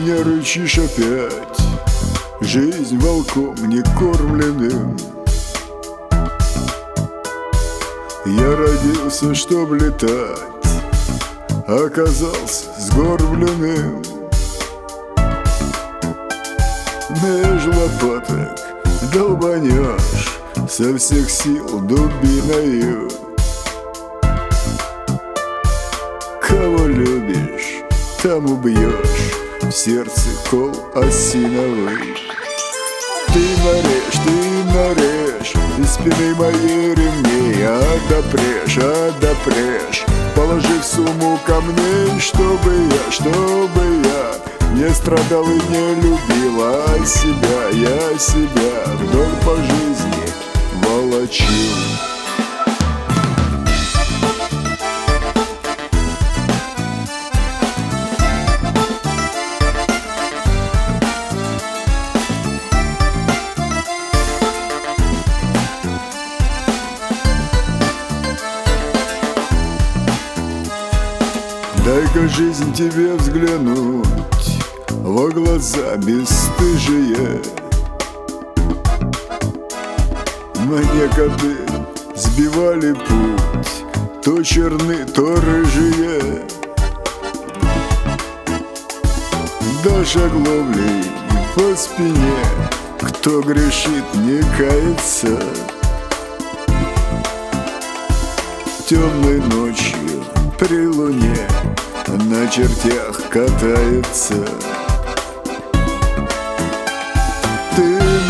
меня рычишь опять, жизнь волком не кормленным. Я родился, чтоб летать, оказался сгорбленным. Меж лопаток долбанешь со всех сил дубиною. Кого любишь, там убьешь, в сердце кол осиновый. Ты нарежь из спины моей ремней, отопрешь, положи в сумму камней, чтобы я не страдал и не любил, а я себя вдоль по жизни волочил. Дай-ка, жизнь, тебе взглянуть во глаза бесстыжие. Мне годы сбивали путь, то черны, то рыжие. Дашь оглоблей по спине, кто грешит, не кается. Темной ночью при луне на чертях катается. Ты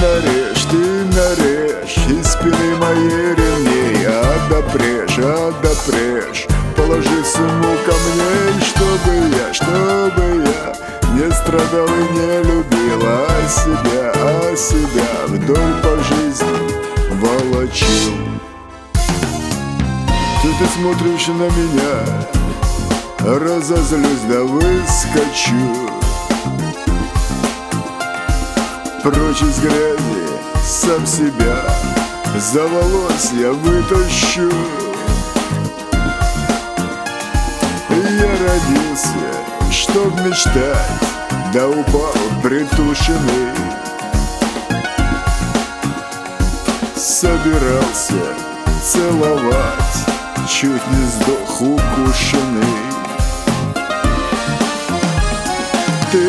нарежь из спины моей ремней, отопрешь, положи в сумму камней, чтобы я не страдал и не любил, а себя вдоль по жизни волочил. Ты смотришь на меня, разозлюсь да выскочу. Прочь из грязи сам себя за волос я вытащу. Я родился, чтоб мечтать, да упал притушенный. Собирался целовать, чуть не сдох укушенный. Ты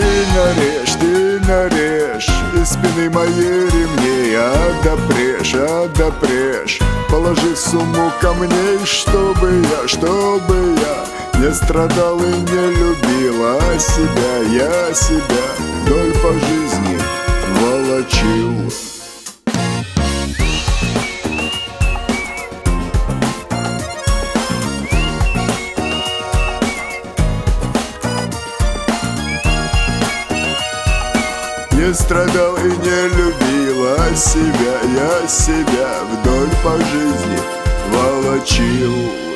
нарежь из спины моей ремней, отопрешь, положи в сумму камней, чтобы я не страдал и не любил, а я себя вдоль по жизни волочил. Не страдал и не любил, а я себя вдоль по жизни волочил.